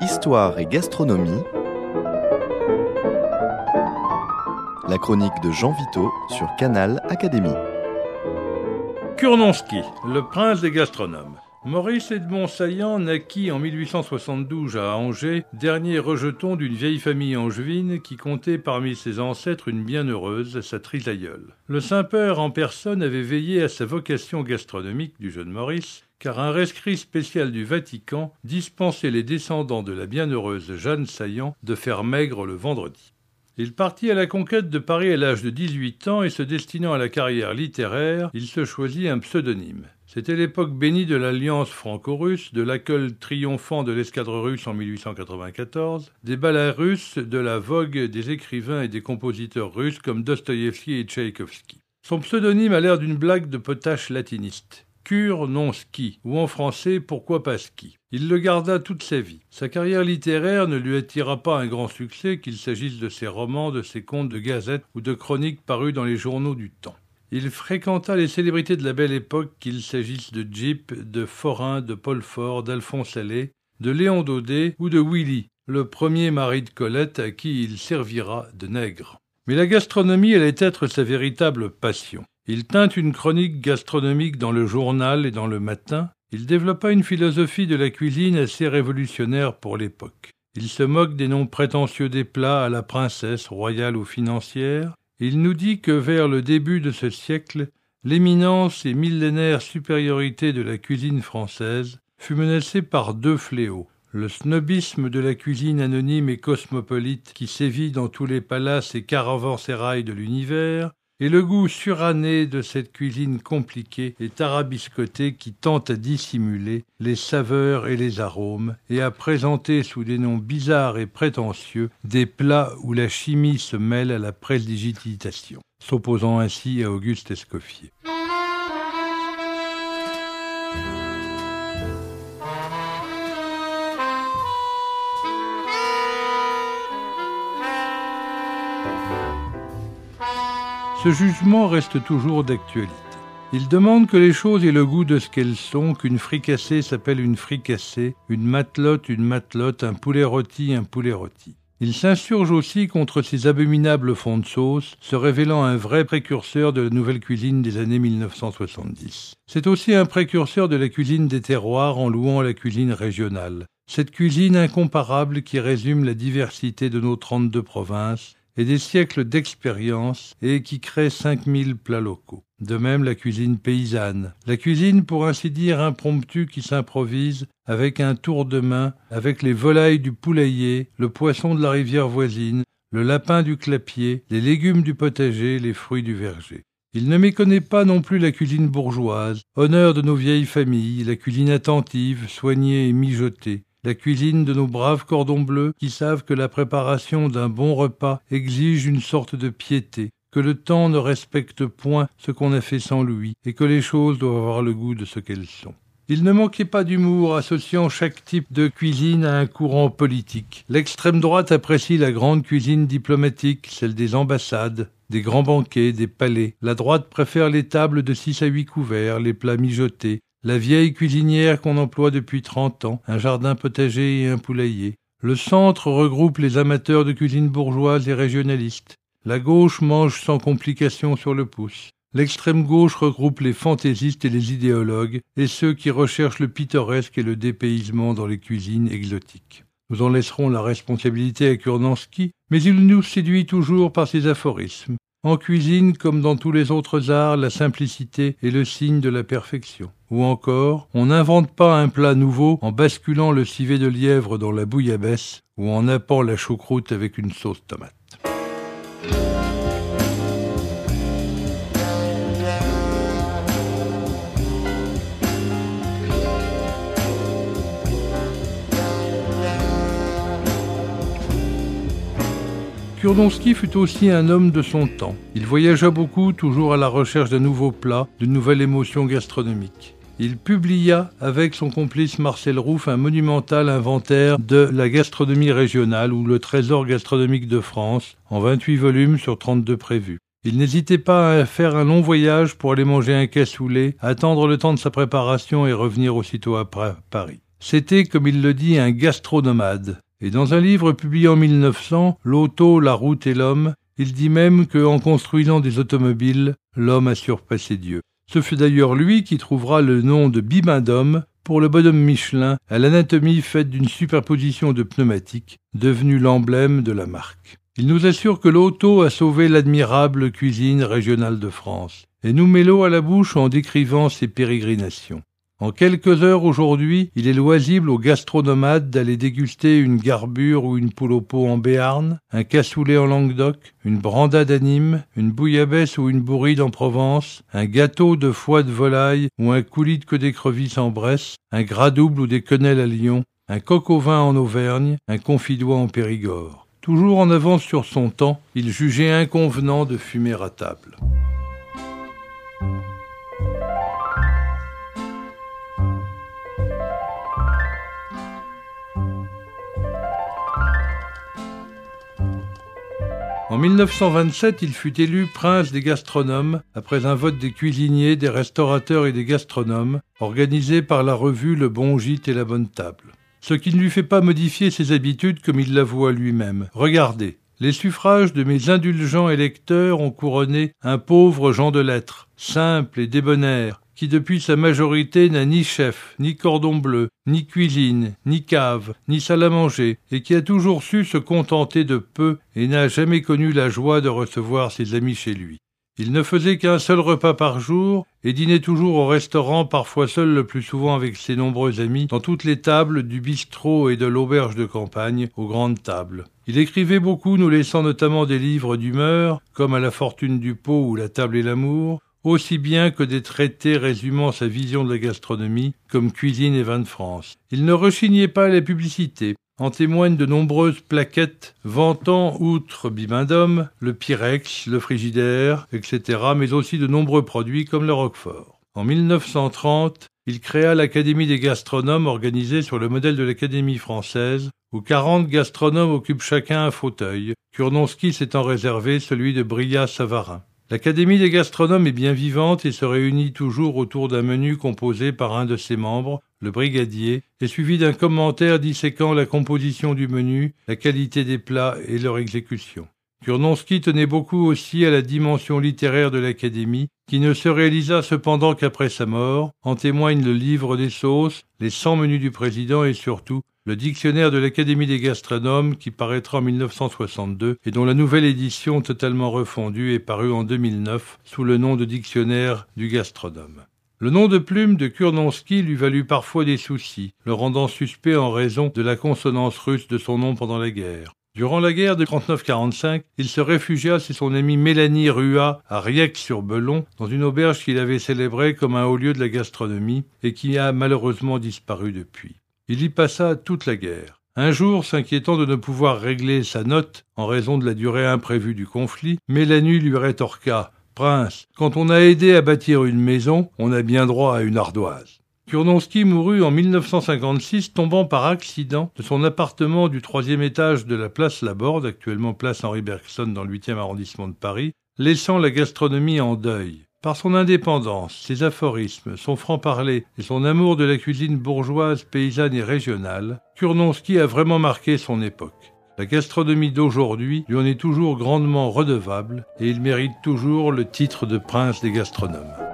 Histoire et gastronomie. La chronique de Jean Vito sur Canal Académie. Kurnonski, le prince des gastronomes. Maurice Edmond Saillant naquit en 1872 à Angers, dernier rejeton d'une vieille famille angevine qui comptait parmi ses ancêtres une bienheureuse, sa trisaïeule. Le Saint-Père en personne avait veillé à sa vocation gastronomique du jeune Maurice, car un rescrit spécial du Vatican dispensait les descendants de la bienheureuse Jeanne Saillant de faire maigre le vendredi. Il partit à la conquête de Paris à l'âge de 18 ans et se destinant à la carrière littéraire, il se choisit un pseudonyme. C'était l'époque bénie de l'alliance franco-russe, de l'accueil triomphant de l'escadre russe en 1894, des ballets russes, de la vogue des écrivains et des compositeurs russes comme Dostoïevski et Tchaïkovski. Son pseudonyme a l'air d'une blague de potache latiniste. Kurnonski, ou en français, pourquoi pas ski. Il le garda toute sa vie. Sa carrière littéraire ne lui attira pas un grand succès, qu'il s'agisse de ses romans, de ses contes de gazette ou de chroniques parus dans les journaux du temps. Il fréquenta les célébrités de la belle époque, qu'il s'agisse de Gyp, de Forain, de Paul Fort, d'Alphonse Allais, de Léon Daudet ou de Willy, le premier mari de Colette à qui il servira de nègre. Mais la gastronomie allait être sa véritable passion. Il tint une chronique gastronomique dans le journal et dans le Matin. Il développa une philosophie de la cuisine assez révolutionnaire pour l'époque. Il se moque des noms prétentieux des plats à la princesse, royale ou financière. Il nous dit que vers le début de ce siècle, l'éminence et millénaire supériorité de la cuisine française fut menacée par deux fléaux. Le snobisme de la cuisine anonyme et cosmopolite qui sévit dans tous les palaces et caravansérails de l'univers, et le goût suranné de cette cuisine compliquée et tarabiscotée qui tente à dissimuler les saveurs et les arômes et à présenter sous des noms bizarres et prétentieux des plats où la chimie se mêle à la prestidigitation, s'opposant ainsi à Auguste Escoffier. Ce jugement reste toujours d'actualité. Il demande que les choses aient le goût de ce qu'elles sont, qu'une fricassée s'appelle une fricassée, une matelote, un poulet rôti. Il s'insurge aussi contre ces abominables fonds de sauce, se révélant un vrai précurseur de la nouvelle cuisine des années 1970. C'est aussi un précurseur de la cuisine des terroirs en louant la cuisine régionale. Cette cuisine incomparable qui résume la diversité de nos 32 provinces, et des siècles d'expérience et qui crée 5000 plats locaux. De même la cuisine paysanne. La cuisine, pour ainsi dire, impromptue qui s'improvise avec un tour de main, avec les volailles du poulailler, le poisson de la rivière voisine, le lapin du clapier, les légumes du potager, les fruits du verger. Il ne méconnaît pas non plus la cuisine bourgeoise, honneur de nos vieilles familles, la cuisine attentive, soignée et mijotée. La cuisine de nos braves cordons bleus qui savent que la préparation d'un bon repas exige une sorte de piété, que le temps ne respecte point ce qu'on a fait sans lui et que les choses doivent avoir le goût de ce qu'elles sont. Il ne manquait pas d'humour, associant chaque type de cuisine à un courant politique. L'extrême droite apprécie la grande cuisine diplomatique, celle des ambassades, des grands banquets, des palais. La droite préfère les tables de 6 à 8 couverts, les plats mijotés. La vieille cuisinière qu'on emploie depuis 30 ans, un jardin potager et un poulailler. Le centre regroupe les amateurs de cuisine bourgeoise et régionaliste. La gauche mange sans complication sur le pouce. L'extrême gauche regroupe les fantaisistes et les idéologues, et ceux qui recherchent le pittoresque et le dépaysement dans les cuisines exotiques. Nous en laisserons la responsabilité à Kurnonski, mais il nous séduit toujours par ses aphorismes. En cuisine, comme dans tous les autres arts, la simplicité est le signe de la perfection. Ou encore, on n'invente pas un plat nouveau en basculant le civet de lièvre dans la bouillabaisse ou en nappant la choucroute avec une sauce tomate. Kurnonski fut aussi un homme de son temps. Il voyagea beaucoup, toujours à la recherche d'un nouveau plat, d'une nouvelle émotion gastronomique. Il publia, avec son complice Marcel Rouff, un monumental inventaire de la gastronomie régionale ou le trésor gastronomique de France, en 28 volumes sur 32 prévus. Il n'hésitait pas à faire un long voyage pour aller manger un cassoulet, attendre le temps de sa préparation et revenir aussitôt après Paris. C'était, comme il le dit, un gastronomade. Et dans un livre publié en 1900, L'auto, la route et l'homme, il dit même qu'en construisant des automobiles, l'homme a surpassé Dieu. Ce fut d'ailleurs lui qui trouvera le nom de bibendum pour le bonhomme Michelin à l'anatomie faite d'une superposition de pneumatiques, devenu l'emblème de la marque. Il nous assure que l'auto a sauvé l'admirable cuisine régionale de France et nous met l'eau à la bouche en décrivant ses pérégrinations. En quelques heures aujourd'hui, il est loisible aux gastronomades d'aller déguster une garbure ou une poule au pot en Béarn, un cassoulet en Languedoc, une brandade à Nîmes, une bouillabaisse ou une bourride en Provence, un gâteau de foie de volaille ou un coulis de queue d'écrevisse en Bresse, un gras double ou des quenelles à Lyon, un coq au vin en Auvergne, un confidois en Périgord. Toujours en avance sur son temps, il jugeait inconvenant de fumer à table. En 1927, il fut élu prince des gastronomes après un vote des cuisiniers, des restaurateurs et des gastronomes organisé par la revue Le Bon Gîte et la Bonne Table. Ce qui ne lui fait pas modifier ses habitudes comme il l'avoue à lui-même. Regardez, les suffrages de mes indulgents électeurs ont couronné un pauvre Jean de lettres, simple et débonnaire, qui depuis sa majorité n'a ni chef, ni cordon bleu, ni cuisine, ni cave, ni salle à manger, et qui a toujours su se contenter de peu et n'a jamais connu la joie de recevoir ses amis chez lui. Il ne faisait qu'un seul repas par jour et dînait toujours au restaurant, parfois seul le plus souvent avec ses nombreux amis, dans toutes les tables du bistrot et de l'auberge de campagne aux grandes tables. Il écrivait beaucoup, nous laissant notamment des livres d'humeur, comme À la fortune du pot ou La table et l'amour, aussi bien que des traités résumant sa vision de la gastronomie, comme Cuisine et vins de France. Il ne rechignait pas à la publicité. En témoignent de nombreuses plaquettes vantant, outre bibendum, le Pyrex, le frigidaire, etc., mais aussi de nombreux produits comme le Roquefort. En 1930, il créa l'Académie des gastronomes organisée sur le modèle de l'Académie française, où 40 gastronomes occupent chacun un fauteuil, Kurnonski s'étant réservé celui de Brillat-Savarin. L'Académie des gastronomes est bien vivante et se réunit toujours autour d'un menu composé par un de ses membres, le brigadier, et suivi d'un commentaire disséquant la composition du menu, la qualité des plats et leur exécution. Kurnonski tenait beaucoup aussi à la dimension littéraire de l'Académie, qui ne se réalisa cependant qu'après sa mort, en témoignent le livre des sauces, les 100 menus du président et surtout le dictionnaire de l'Académie des gastronomes qui paraîtra en 1962 et dont la nouvelle édition totalement refondue est parue en 2009 sous le nom de dictionnaire du gastronome. Le nom de plume de Kurnonski lui valut parfois des soucis, le rendant suspect en raison de la consonance russe de son nom pendant la guerre. Durant la guerre de 39-45, il se réfugia chez son amie Mélanie Rua à Riec-sur-Belon, dans une auberge qu'il avait célébrée comme un haut lieu de la gastronomie et qui a malheureusement disparu depuis. Il y passa toute la guerre. Un jour, s'inquiétant de ne pouvoir régler sa note en raison de la durée imprévue du conflit, Mélanie lui rétorqua « Prince, quand on a aidé à bâtir une maison, on a bien droit à une ardoise. » Kurnonski mourut en 1956, tombant par accident de son appartement du 3e étage de la place Laborde, actuellement place Henri Bergson dans le 8e arrondissement de Paris, laissant la gastronomie en deuil. Par son indépendance, ses aphorismes, son franc-parler et son amour de la cuisine bourgeoise, paysanne et régionale, Kurnonski a vraiment marqué son époque. La gastronomie d'aujourd'hui lui en est toujours grandement redevable et il mérite toujours le titre de prince des gastronomes.